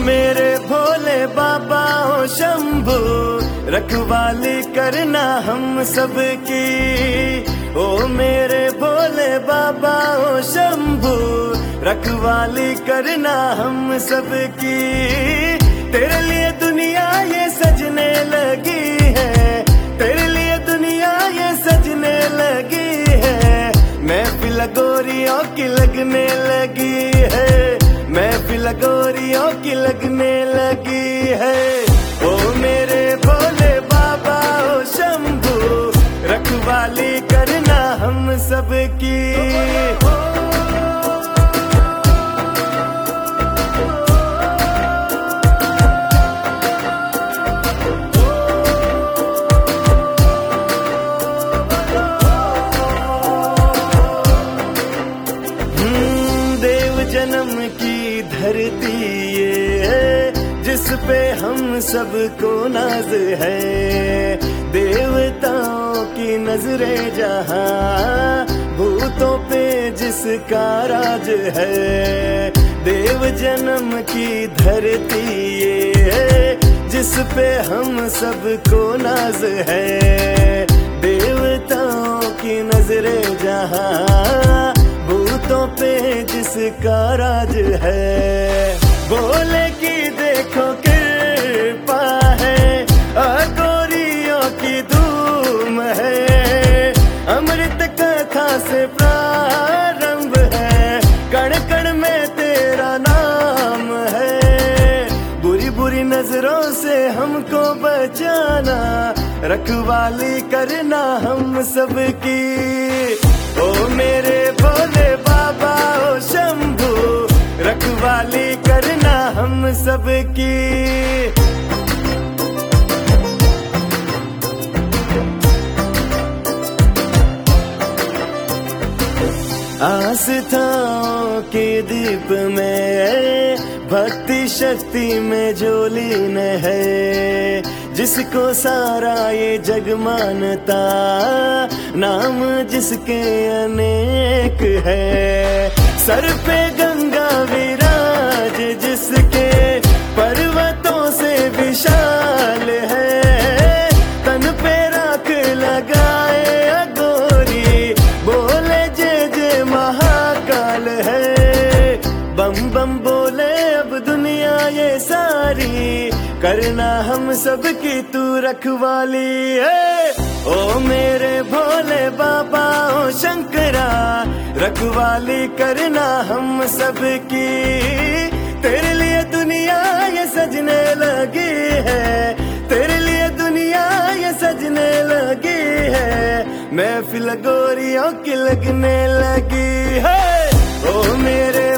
मेरे भोले बाबा ओ शंभू, रखवाली करना हम सबकी। ओ मेरे भोले बाबा ओ शंभू, रखवाली करना हम सबकी। तेरे लिए दुनिया ये सजने लगी है, तेरे लिए दुनिया ये सजने लगी है। महफिल गोरियों की लगने लगी है, महफिल गोरियों की लगने लगी है। ओ मेरे भोले बाबा ओ शंभू, रखवाली करना हम सबकी। जन्म की धरती ये है, जिस पे हम सबको नाज है। देवताओं की नजरें जहां, भूतों पे जिसका राज है। देव जन्म की धरती ये है, जिस पे हम सबको नाज है। देवताओं की नजरें जहां, भूतों पे जिसका राज है। भोले की देखो कृपा है, अघोरियों की धूम है। अमृत कथा से प्रारंभ है, कण कण में तेरा नाम है। बुरी बुरी नजरों से हमको बचाना, रखवाली करना हम सबकी। ओ मेरे भोले बाबा ओ शंभू, रखवाली करना हम सबकी। आस्थाओं के दीप में भक्ति शक्ति में जो लीन है। जिसको सारा ये जग मानता, नाम जिसके अनेक है। सर पे गंगा विराज जिसके, पर्वतों से विशाल है। तन पे राख लगाए अघोरी, बोले जय जय महाकाल है। बम बम बोले अब दुनिया ये सारी, करना हम सबकी तू रखवाली है। ओ मेरे भोले बाबा ओ शंकरा, रखवाली करना हम सबकी। तेरे लिए दुनिया ये सजने लगी है, तेरे लिए दुनिया ये सजने लगी है। महफिल गोरियों की लगने लगी है। ओ मेरे